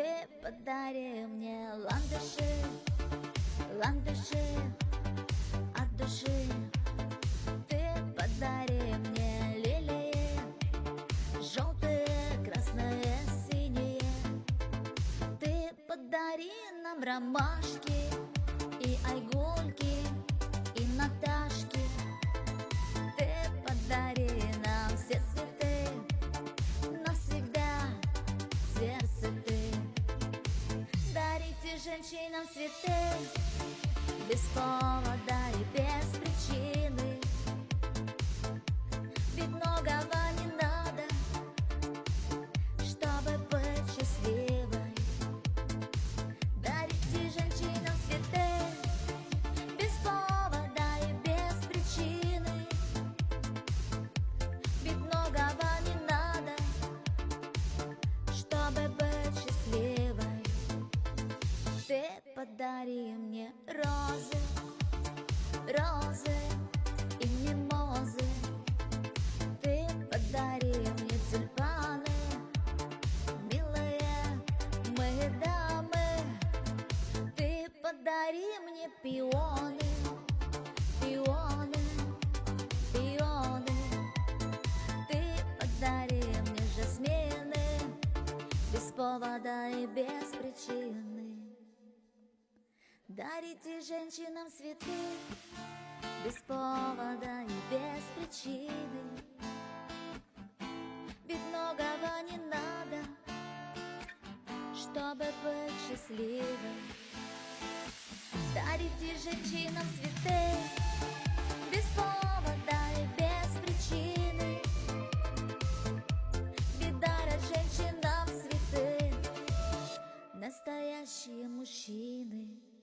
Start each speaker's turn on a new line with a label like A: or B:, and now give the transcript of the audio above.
A: Ты подари мне ландыши, ландыши от души. Ты подари мне лилии, желтые, красные, синие. Ты подари нам ромашки и айгульки, и Наташки. Ты подари нам все цветы, навсегда в сердце ты. Дарите женщинам цветы без повода и без причины, ведь многого не надо, чтобы быть счастливой. Дарите женщинам цветы без повода и без причины, ведь многого не надо, чтобы быть счастливой. Ты подари мне розы, розы и мимозы. Ты подари мне тюльпаны, милые мои дамы. Ты подари мне пионы, пионы, пионы. Ты подари мне жасмины без повода и без причины. Дарите женщинам цветы без повода и без причины, ведь многого не надо, чтобы быть счастливой. Дарите женщинам цветы без повода и без причины, ведь дарят женщинам цветы настоящие мужчины.